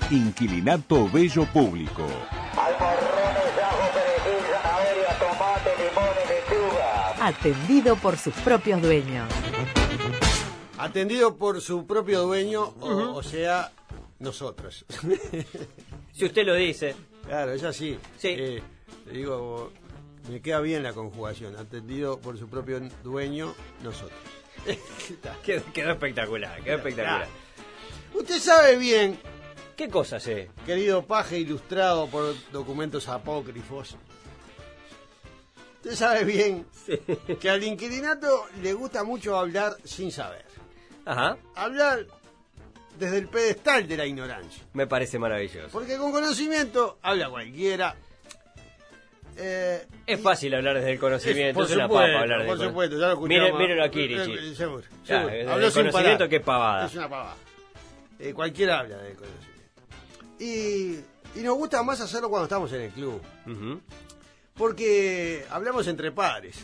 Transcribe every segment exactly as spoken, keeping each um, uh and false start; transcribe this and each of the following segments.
Inquilinato Bello Público. Almorrones, ajo, perejil, zanahoria, tomate, limón y lechuga. Atendido por sus propios dueños. Atendido por su propio dueño, o, uh-huh. o sea, nosotros. Si usted lo dice. Claro, es así. Sí. Eh, digo, me queda bien la conjugación. Atendido por su propio dueño, nosotros. quedó, quedó espectacular, quedó espectacular. Usted sabe bien. ¿Qué cosa sé? Querido paje ilustrado por documentos apócrifos. Usted sabe bien sí. que al inquilinato le gusta mucho hablar sin saber. Ajá. Hablar desde el pedestal de la ignorancia. Me parece maravilloso. Porque con conocimiento habla cualquiera. Eh, es fácil hablar desde el conocimiento, es, es una supuesto, papa hablar desde por el supuesto, ya lo escuchamos. Miren, mírenlo aquí, Richie. Seguro, claro, seguro. Habló sin conocimiento, parar. qué pavada. Es una pavada. Eh, cualquiera habla del conocimiento. Y, y nos gusta más hacerlo cuando estamos en el club. Uh-huh. Porque hablamos entre pares.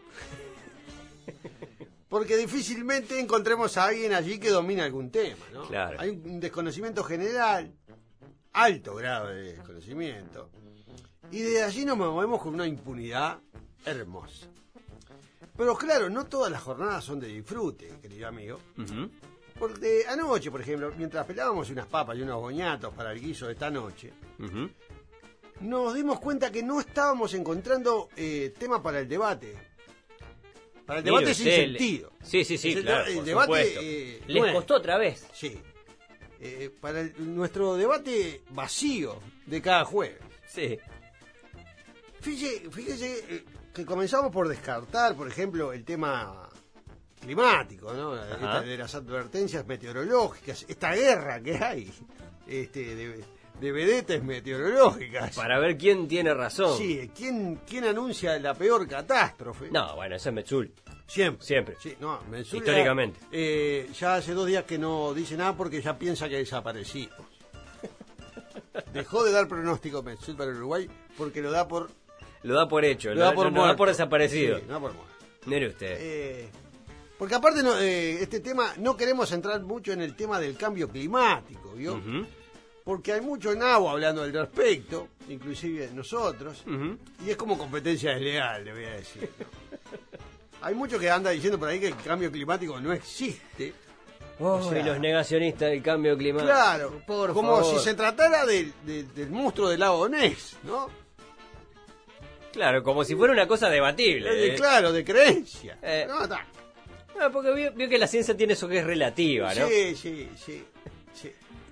Porque difícilmente encontremos a alguien allí que domine algún tema, ¿no? Claro. Hay un desconocimiento general, alto grado de desconocimiento. Y de allí nos movemos con una impunidad hermosa. Pero claro, no todas las jornadas son de disfrute, querido amigo. Uh-huh. Porque anoche, por ejemplo, mientras pelábamos unas papas y unos boñatos para el guiso de esta noche, uh-huh. nos dimos cuenta que no estábamos encontrando eh, tema para el debate. Para el debate sin sentido. Sí, sí, sí, el, claro, el por debate eh, les bueno, costó otra vez. Sí. Eh, para el, nuestro debate vacío de cada jueves. Sí. Fíjese, fíjese eh, que comenzamos por descartar, por ejemplo, el tema climático, ¿no? Esta, de las advertencias meteorológicas, esta guerra que hay, este, de, de vedetes meteorológicas. Para ver quién tiene razón. Sí, ¿quién, quién anuncia la peor catástrofe? No, bueno, eso es Metzul. Siempre. Siempre. Sí, no, Metzul históricamente. Ya, eh, ya hace dos días que no dice nada porque ya piensa que desaparecimos. Dejó de dar pronóstico Metzul para Uruguay porque lo da por... Lo da por hecho, lo, lo da, da por, lo, lo da por desaparecido. Sí, lo da por muerto. Mire usted. Eh, porque aparte, no, eh, este tema, no queremos entrar mucho en el tema del cambio climático, ¿vio? Uh-huh. Porque hay mucho nabo hablando al respecto, inclusive nosotros, uh-huh. y es como competencia desleal, le voy a decir. Hay mucho que anda diciendo por ahí que el cambio climático no existe. Oh, o sea, y los negacionistas del cambio climático. Claro, por como favor. si se tratara del, del, del monstruo del lago Ness, ¿no? Claro, como si fuera una cosa debatible. Eh, ¿eh? Claro, de creencia. Eh. No, está. No, porque vio, vio que la ciencia tiene eso que es relativa, ¿no? Sí, sí, sí, sí.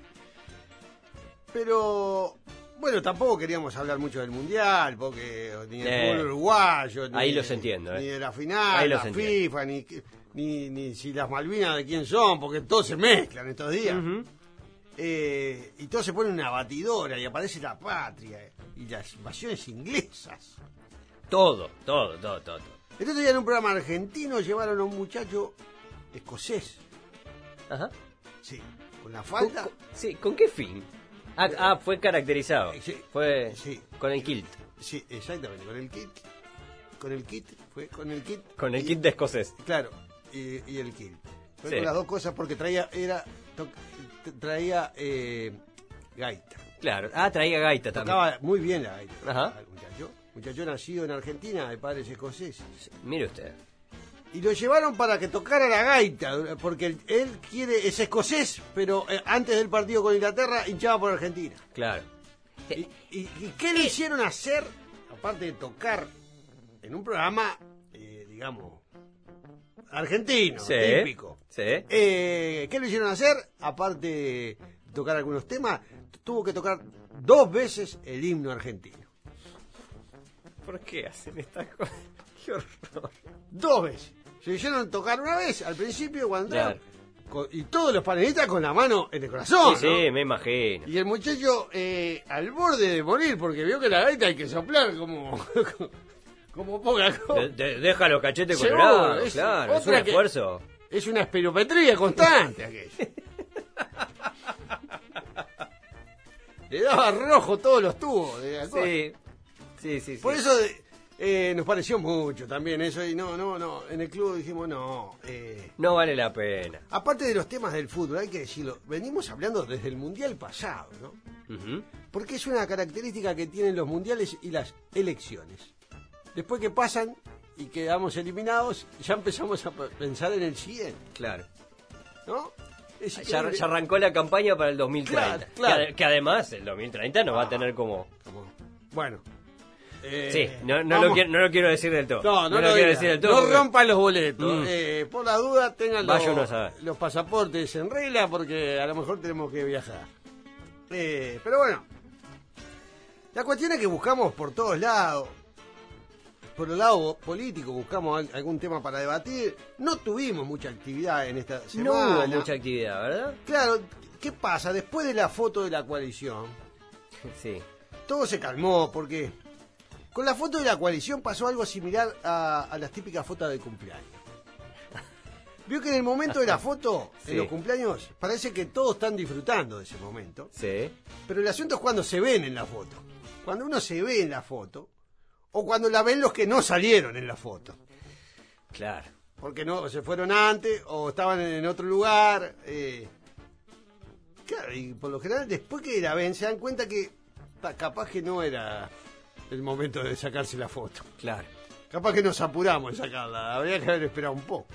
Pero, bueno, tampoco queríamos hablar mucho del Mundial, porque ni del Eh, fútbol uruguayo, ni, ahí los entiendo, ¿eh? ni de la final, Ahí los la entiendo. FIFA, ni, ni, ni si las Malvinas de quién son, porque todos se mezclan estos días. Uh-huh. Eh, y todo se pone una batidora y aparece la patria y las invasiones inglesas. Todo, todo, todo, todo. todo. El otro día en un programa argentino llevaron a un muchacho escocés. Ajá. Sí, con la falda. ¿Con, con, sí, ¿con qué fin? Ah, ah, fue caracterizado. Sí, fue sí. Con el kilt. Sí, exactamente, con el kit. Con el kit, fue con el kit. Con el y, kit de escocés. Claro, y, y el kit. Fue Sí. con las dos cosas porque traía, era, to, traía eh, gaita. Claro, ah, traía gaita también. Tocaba muy bien la gaita. Ajá. El muchacho, muchacho nacido en Argentina, de padres escoceses. Mire usted. Y lo llevaron para que tocara la gaita, porque él, él quiere, es escocés, pero eh, antes del partido con Inglaterra hinchaba por Argentina. Claro. ¿Y, y, y qué le hicieron hacer, aparte de tocar en un programa, eh, digamos, argentino, Sí, típico? sí. Eh, ¿Qué le hicieron hacer? Aparte de tocar algunos temas, tuvo que tocar dos veces el himno argentino. ¿Por qué hacen estas cosas? Qué horror. Dos veces. Se hicieron tocar una vez al principio cuando Claro. entraron, con- y todos los panelistas con la mano en el corazón. Sí, ¿no? sí, me imagino. Y el muchacho eh, al borde de morir porque vio que la gaita hay que soplar como como poca cosa. De- de- deja los cachetes Seguro, colorados, es claro, es un otra que- esfuerzo. Es una espirometría constante aquello. Le daba rojo todos los tubos de la cosa. Sí, sí, sí. sí. Por eso de- Eh, nos pareció mucho también eso y no, no, no, en el club dijimos no. Eh, No vale la pena. aparte de los temas del fútbol, hay que decirlo, venimos hablando desde el Mundial pasado, ¿no? Ujú. Porque es una característica que tienen los mundiales y las elecciones. Después que pasan y quedamos eliminados, ya empezamos a pensar en el siguiente, Claro. ¿no? Es Ya, increíble. ya arrancó la campaña para el dos mil treinta. Claro, claro. Que, ade- que además el dos mil treinta nos va a tener como... Bueno. eh, Sí, no, no, lo vamos- quiero, no lo quiero decir del todo. No, no, lo lo quiero diga. decir del todo. No porque- rompan los boletos. Mm. Eh, por la duda, tengan los, Vaya uno a saber. los pasaportes en regla porque a lo mejor tenemos que viajar. Eh, pero bueno, la cuestión es que buscamos por todos lados. Por el lado político buscamos al- algún tema para debatir. No tuvimos mucha actividad en esta No semana. hubo mucha actividad, ¿verdad? Claro, ¿qué pasa? Después de la foto de la coalición, Sí. todo se calmó porque con la foto de la coalición pasó algo similar a, a las típicas fotos de cumpleaños. Vio que en el momento de la foto, Sí. en los cumpleaños, parece que todos están disfrutando de ese momento. Sí. Pero el asunto es cuando se ven en la foto. Cuando uno se ve en la foto, o cuando la ven los que no salieron en la foto. Claro. Porque no se fueron antes o estaban en otro lugar. eh. Claro, y por lo general, después que la ven, se dan cuenta que ta, capaz que no era el momento de sacarse la foto. Claro. Capaz que nos apuramos en sacarla, habría que haber esperado un poco.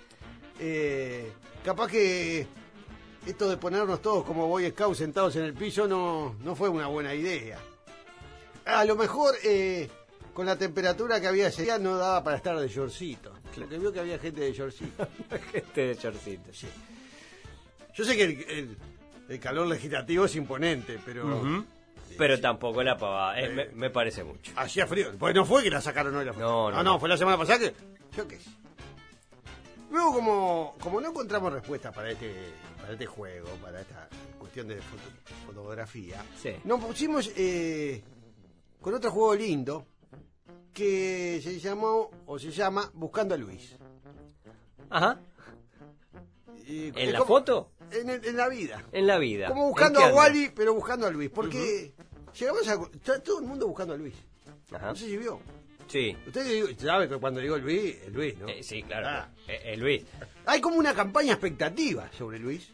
Eh, capaz que esto de ponernos todos como Boy Scouts sentados en el piso no, no fue una buena idea. A lo mejor eh, con la temperatura que había ese día no daba para estar de shortcito. Porque vio que había gente de shortcito. Gente de chorcito. Sí. Yo sé que el, el- el calor legislativo es imponente, pero Ujú. Pero tampoco la pavada. Es- Eh. me, me parece mucho. hacía frío. Pues no fue que la sacaron hoy la foto. No, no, Ah, no, no. fue la semana pasada que... Yo qué sé. Luego, como, como no encontramos respuestas para este, para este juego, para esta cuestión de foto- fotografía, Sí. nos pusimos eh, con otro juego lindo que se llamó, o se llama, Buscando a Luis. Ajá. Y- ¿En es la como- foto? En, el- en la vida. En la vida. Como ¿En buscando qué a anda? Wally, pero buscando a Luis. Porque llegamos a... Está todo el mundo buscando a Luis. Ajá. No sé si vio. Sí. Usted digo- sabe que cuando digo Luis, es Luis, ¿no? Eh, sí, claro. Ah. Eh, eh, Luis. Hay como una campaña expectativa sobre Luis.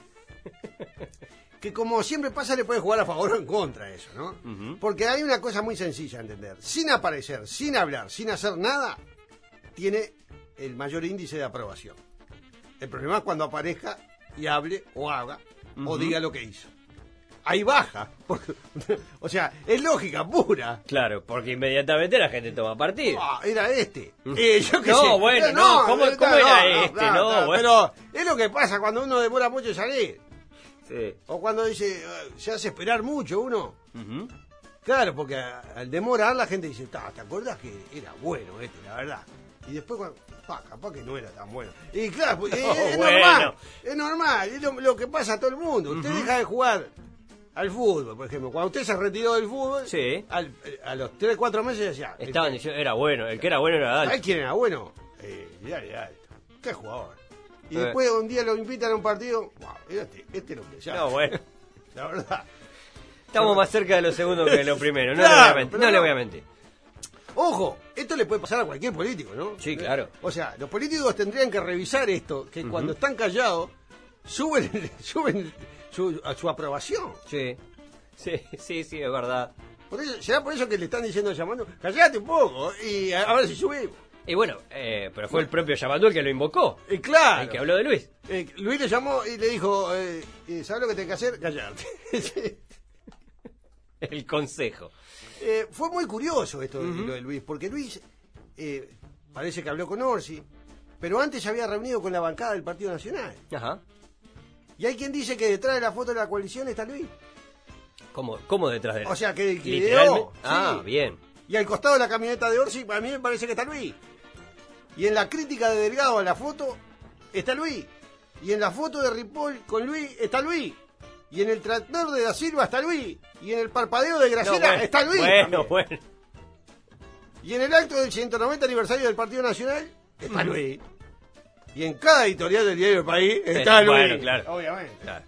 Que como siempre pasa, le puede jugar a favor o en contra de eso, ¿no? Ujú. Porque hay una cosa muy sencilla a entender. Sin aparecer, sin hablar, sin hacer nada, tiene el mayor índice de aprobación. El problema es cuando aparezca y hable o haga o Ujú. diga lo que hizo. Ahí baja. Porque- o sea, es lógica pura. Claro, porque inmediatamente la gente toma partido. Ah, era este. Eh, yo qué No, sé. bueno, Eh, no, ¿cómo- eh, cómo era este? No, bueno. Pero es lo que pasa cuando uno demora mucho en salir. Sí. O cuando dice, eh, se hace esperar mucho uno. Ujú. Claro, porque a- al demorar la gente dice, "Ta, ¿te acuerdas que era bueno este, la verdad? Y después, cuando, pa, capaz que no era tan bueno. Y claro, pues, eh, No, es, bueno. normal, es normal, es lo, lo que pasa a todo el mundo. Usted Ujú. deja de jugar al fútbol, por ejemplo. Cuando usted se retiró del fútbol, Sí. al- a los tres, cuatro meses decía, Estaban diciendo, era bueno, el que era bueno era ¿sabés Dalton. quién era bueno? Eh, Vidal Alto. Qué jugador. Y Eh. después un día lo invitan a un partido, wow, este, este es lo que ya. No, bueno. La verdad. Estamos más cerca de lo segundo que de lo primero. No, Claro, le, voy a mentir, pero no le no. voy a mentir. Ojo, esto le puede pasar a cualquier político, ¿no? Sí, claro. O sea, los políticos tendrían que revisar esto, que cuando están callados, suben, suben su, a su aprobación. Sí. Sí, sí, sí, es verdad. Por eso, ¿será por eso que le están diciendo llamando? Callate un poco y a, a ver si subimos. Y bueno, eh, pero fue el propio Yamatú el que lo invocó. Eh, claro. El que habló de Luis. Eh, Luis le llamó y le dijo, eh, eh, ¿sabes lo que tenés que hacer? Callarte. Sí. El consejo. Eh, fue muy curioso esto de lo de Luis, porque Luis eh, parece que habló con Orsi, pero antes se había reunido con la bancada del Partido Nacional. Ajá. Y hay quien dice que detrás de la foto de la coalición está Luis. ¿Cómo, cómo detrás de él? O sea, que el que Literalmente. ideó, Ah, sí. bien. Y al costado de la camioneta de Orsi, a mí me parece que está Luis. Y en la crítica de Delgado a la foto, está Luis. Y en la foto de Ripoll con Luis, está Luis. Y en el tractor de Da Silva está Luis. Y en el parpadeo de Graciela No, bueno, está Luis. Bueno, también. bueno. Y en el acto del ciento noventa aniversario del Partido Nacional, está Luis. Y en cada editorial del diario del país, está Eh, Luis. bueno, claro. Obviamente. Claro,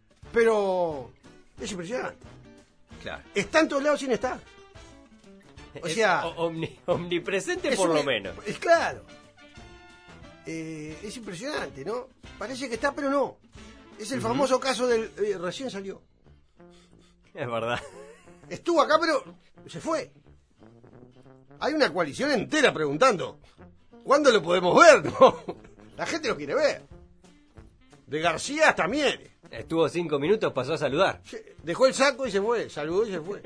Pero es impresionante. claro. Está en todos lados sin estar. O Es sea, o- omni- omnipresente es por un- lo menos. Es claro. Eh, es impresionante, ¿no? Parece que está, pero no. Es el famoso caso del... eh, recién salió. Es verdad. Estuvo acá, pero se fue. Hay una coalición entera preguntando, ¿cuándo lo podemos ver? No, la gente lo quiere ver. De García hasta Mieres. Estuvo cinco minutos, pasó a saludar. Se- Dejó el saco y se fue, saludó y se fue.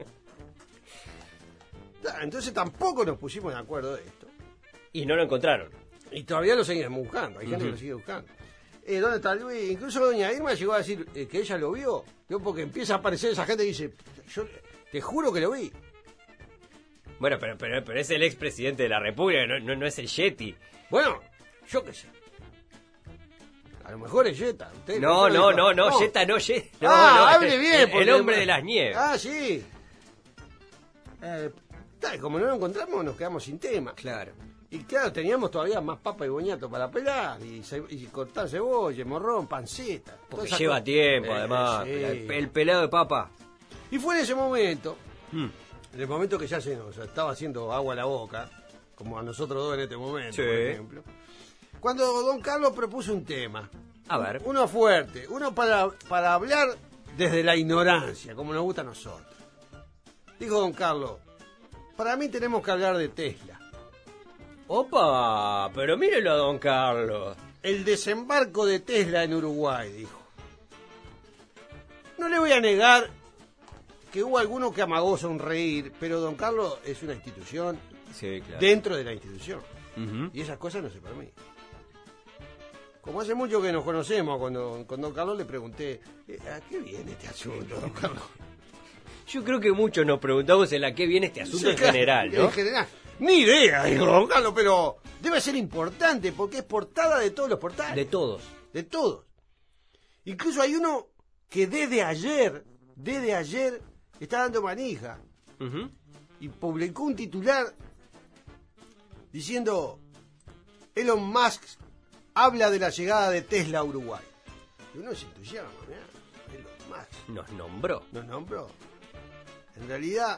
Ah, Entonces tampoco nos pusimos de acuerdo de esto. Y no lo encontraron. Y todavía lo seguimos buscando, hay gente Ujú. que lo sigue buscando. Eh, ¿Dónde está Luis? Incluso doña Irma llegó a decir eh, que ella lo vio. Yo porque empieza a aparecer esa gente que dice, yo te juro que lo vi. Bueno, pero, pero, pero es el expresidente de la República, no, no, no es el Yeti. Bueno, yo qué sé. A lo mejor es Jetta. usted- No, usted no, lo no, dijo. no, Yeta no, Yeta. No, ah, no, hable el- bien. El, porque- hombre de las nieves. Ah, sí. Eh, tal, como no lo encontramos, nos quedamos sin tema. Claro. Y claro, teníamos todavía más papa y boñato para pelar, y, ce- y cortar cebolla, morrón, panceta. todas Porque esas lleva cosas. tiempo, Eh, además. sí. El, el pelado de papa. Y fue en ese momento, Mm. en el momento que ya se nos estaba haciendo agua a la boca, como a nosotros dos en este momento, Sí. por ejemplo, cuando don Carlos propuso un tema. A ver. Uno fuerte, uno para, para hablar desde la ignorancia, como nos gusta a nosotros. Dijo don Carlos, para mí tenemos que hablar de Tesla. Opa, pero mírelo a don Carlos. El desembarco de Tesla en Uruguay, dijo. No le voy a negar que hubo alguno que amagó sonreír, pero don Carlos es una institución Sí, claro. dentro de la institución. Ujú. Y esas cosas no se permiten. Como hace mucho que nos conocemos, cuando con don Carlos le pregunté, eh, ¿a qué viene este asunto, don Carlos? Yo creo que muchos nos preguntamos en la que viene este asunto en Sí, general, ¿no? En general. Ni idea, dijo don Carlos, pero debe ser importante porque es portada de todos los portales. De todos. De todos. Incluso hay uno que desde ayer, desde ayer, está dando manija Ujú. y publicó un titular diciendo Elon Musk habla de la llegada de Tesla a Uruguay. Y uno se entusiasma, mirá, Elon Musk Nos nombró. nos nombró. En realidad,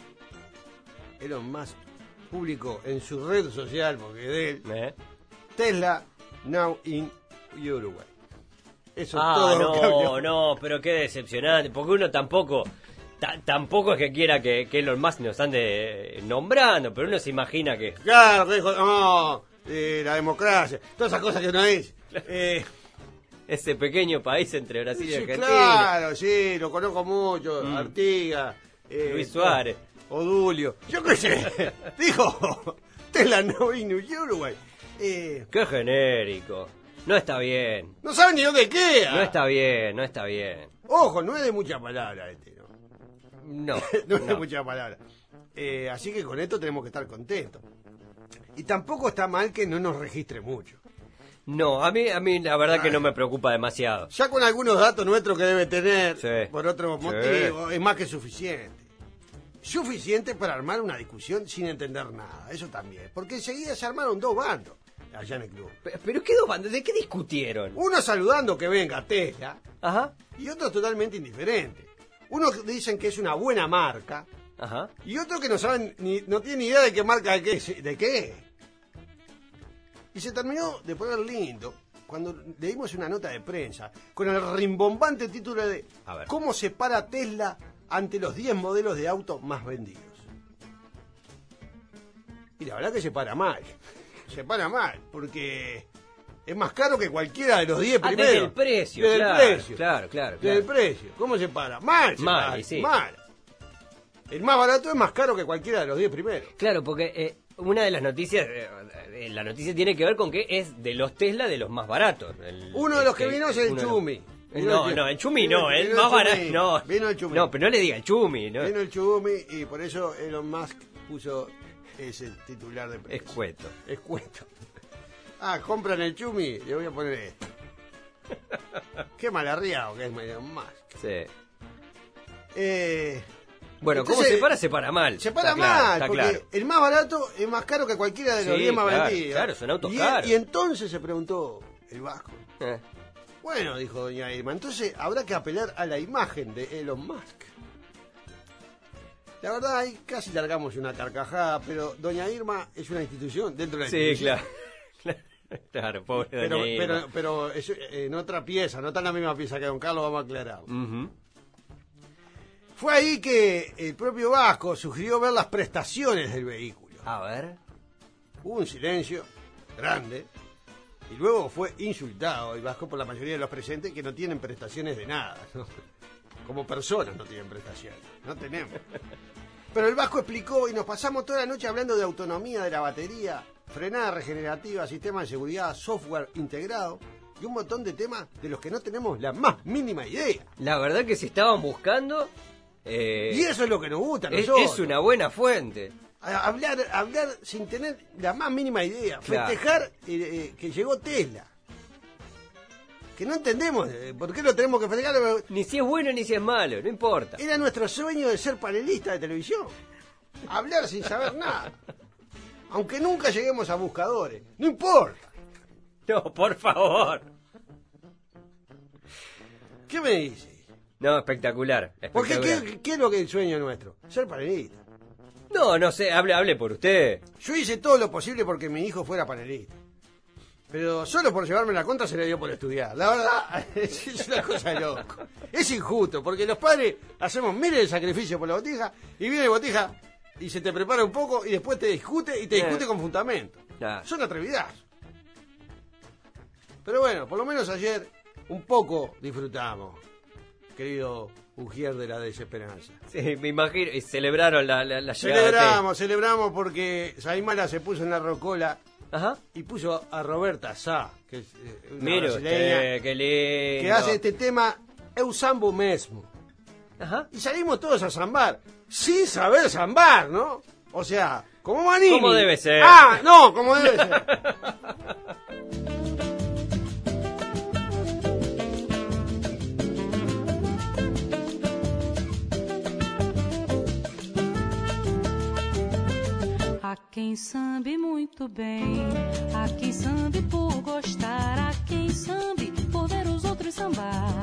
Elon Musk publicó en su red social, porque es de él, ¿Eh? Tesla now in Uruguay. Eso es Ah, todo lo que no, habló. no, pero qué decepcionante, porque uno tampoco, ta- tampoco es que quiera que, que Elon Musk nos ande nombrando, pero uno se imagina que... Claro, que dijo, no, eh, la democracia, todas esas cosas que no es. Eh, Ese pequeño país entre Brasil y sí, Argentina. claro, sí, lo conozco mucho, Mm. Artigas, eh, Luis Suárez. Odulio, yo qué sé, dijo, Tesla no in Uruguay. Eh, Qué genérico. No está bien. no saben ni dónde queda. No está bien, no está bien. Ojo, no es de mucha palabra este, ¿no? No. no es de no. mucha palabra. Eh, así que con esto tenemos que estar contentos. Y tampoco está mal que no nos registre mucho. No, a mí, a mí la verdad que Ay. no me preocupa demasiado. Ya con algunos datos nuestros que debe tener, Sí. por otros Sí. motivos, es más que suficiente. Suficiente para armar una discusión sin entender nada, eso también. Porque enseguida se armaron dos bandos allá en el club. Pe- Pero qué dos bandos, ¿de qué discutieron? Uno saludando que venga Tesla Ajá, y otro totalmente indiferente. Uno dicen que es una buena marca ajá. y otro que no saben ni, no tiene ni idea de qué marca de qué, es- de qué es. Y se terminó de poner lindo cuando leímos una nota de prensa con el rimbombante título de A ver. ¿Cómo se para Tesla ante los diez modelos de auto más vendidos? Y la verdad que se para mal. Se para mal, porque es más caro que cualquiera de los diez Ah, primeros. desde el precio, Desde claro, el precio. claro, claro, Desde el claro. precio. ¿Cómo se para? Mal. se Mal, para, y sí. mal. El más barato es más caro que cualquiera de los diez primeros. Claro, porque eh, una de las noticias, eh, eh, la noticia tiene que ver con que es de los Tesla de los más baratos. El- Uno de los que este, vino es el uno de los- Chumi. Vino No, el- no, el Chumi vino- no, el vino el más barato, Chumi. no. Vino el Chumi. No, pero no le diga el Chumi, ¿no? Vino el Chumi y por eso Elon Musk puso ese titular de prensa. Escueto. Escueto. Ah, compran el Chumi, le voy a poner esto. Qué malarriado que es Elon Musk. Sí. Eh, Bueno, Entonces, ¿cómo se para? Se para mal. se para Está claro, mal, está porque claro. el más barato es más caro que cualquiera de los Sí, diez más claro, vendidos. claro, son autos y, caros. y entonces se preguntó el Vasco. Eh. Bueno, dijo doña Irma, entonces habrá que apelar a la imagen de Elon Musk. La verdad, ahí casi largamos una carcajada, pero Doña Irma es una institución dentro de la Sí, institución. claro. Claro, pobre Pero, doña Irma. pero, pero es, eh, en otra pieza, no está en la misma pieza que Don Carlos, vamos a aclarar. Ujú. Fue ahí que el propio Vasco sugirió ver las prestaciones del vehículo. A ver. Hubo un silencio grande y luego fue insultado el Vasco por la mayoría de los presentes que no tienen prestaciones de nada, ¿no? Como personas no tienen prestaciones, no tenemos. Pero el Vasco explicó y nos pasamos toda la noche hablando de autonomía de la batería, frenada regenerativa, sistema de seguridad, software integrado y un montón de temas de los que no tenemos la más mínima idea. La verdad que si estaban buscando... eh, Y eso es lo que nos gusta a es, nosotros. es una buena fuente. A- Hablar, hablar sin tener la más mínima idea. Claro. Festejar eh, eh, que llegó Tesla. Que no entendemos eh, por qué lo tenemos que festejar. Ni si es bueno ni si es malo, no importa. Era nuestro sueño de ser panelista de televisión. Hablar sin saber nada. Aunque nunca lleguemos a buscadores. No importa. No, por favor. ¿Qué me dice? No, espectacular. Porque espectacular. ¿qué, ¿qué es lo que es el sueño nuestro? Ser panelista. No, no sé, hable, hable por usted. Yo hice todo lo posible porque mi hijo fuera panelista. Pero solo por llevarme la contra se le dio por estudiar. La verdad, es una cosa de loco. Es injusto, porque los padres hacemos miles de sacrificios por la botija, y viene botija y se te prepara un poco y después te discute y te Eh. discute con fundamento. Claro. Son atrevidas. Pero bueno, por lo menos ayer un poco disfrutamos, querido Ujier de la desesperanza. Sí, me imagino. Y celebraron la, la, la llegada de Celebramos, celebramos porque Saimala se puso en la rocola T. Ajá. y puso a Roberta Sá, que es eh, una Mire brasileña, usted, qué lindo. que hace este tema Eu Sambo Mesmo. Ajá. Y salimos todos a zambar, sin saber zambar, ¿no? O sea, como Manini. Como debe ser. Ah, no, como debe ser. Há quem sambe muito bem, há quem sambe por gostar, há quem sambe por ver os outros sambar.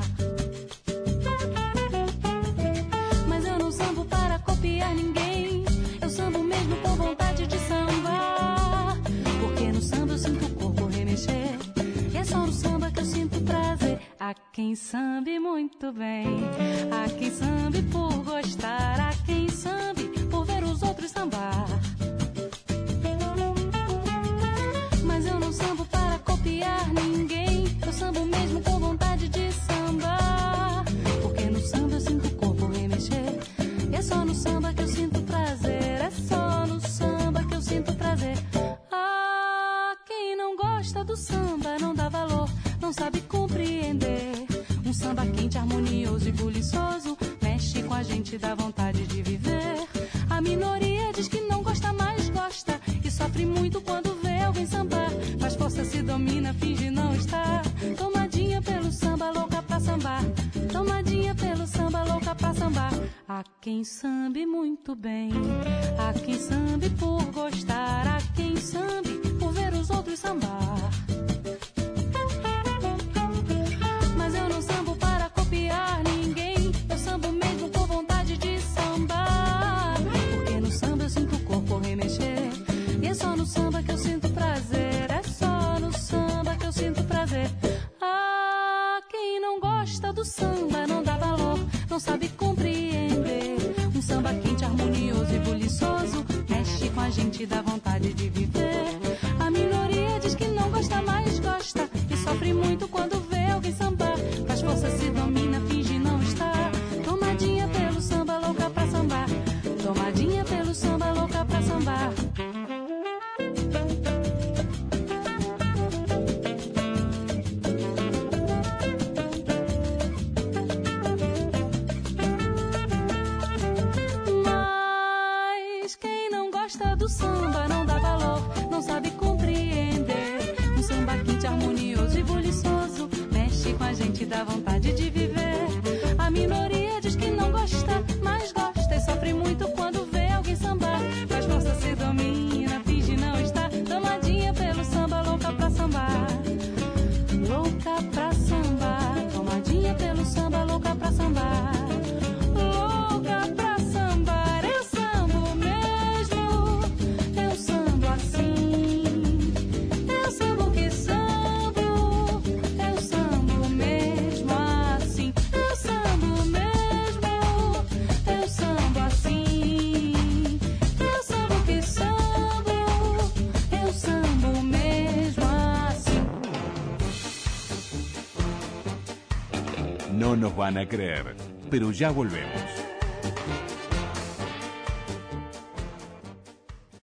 Mas eu não sambo para copiar ninguém, eu sambo mesmo com vontade de sambar. Porque no samba eu sinto o corpo remexer, e é só no samba que eu sinto prazer. Há quem sambe muito bem, há quem sambe por gostar, há quem sambe por ver os outros sambar. Mas eu não sambo para copiar ninguém, eu sambo mesmo com vontade de sambar. Porque no samba eu sinto o corpo remexer, e é só no samba que eu sinto prazer, é só no samba que eu sinto prazer. Ah, quem não gosta do samba não dá valor, não sabe compreender. Um samba quente, harmonioso e buliçoso mexe com a gente, dá vontade de viver. A minoria diz que não gosta, mas gosta, e sofre muito quando vê alguém sambar. Faz força, se domina, finge não estar. Tomadinha pelo samba, louca pra sambar. Tomadinha pelo samba, louca pra sambar. Há quem sambe muito bem, há quem sambe por gostar, há quem sambe por ver os outros sambar. Mas eu não sambo para copiar ninguém, eu sambo mesmo com vontade de sambar. Porque no samba eu sinto o corpo remexer, e é só no samba que eu sinto prazer, é só no samba que eu sinto prazer. Ah, quem não gosta do samba não dá valor, não sabe compreender. Um samba quente, harmonioso e buliçoso mexe com a gente, dá vontade de viver. A minoria diz que não gosta, mas gosta, e sofre muito quando vê alguém sambar. Faz força, se domina, finge não estar. Tomadinha pelo samba, louca pra sambar. Tomadinha pelo samba, louca pra sambar. Mas quem não gosta do samba não dá valor, não sabe compreender. Um samba quente, harmonioso e buliçoso mexe com a gente, dá vontade de viver. A minoria diz que não gosta, mas gosta, e sofre muito quando vê alguém sambar. Faz força, se domina, finge não estar. Tomadinha pelo samba, louca pra sambar. Louca pra sambar. Tomadinha pelo samba, louca pra sambar. Louca pra sambar, eu No nos van a creer, pero ya volvemos.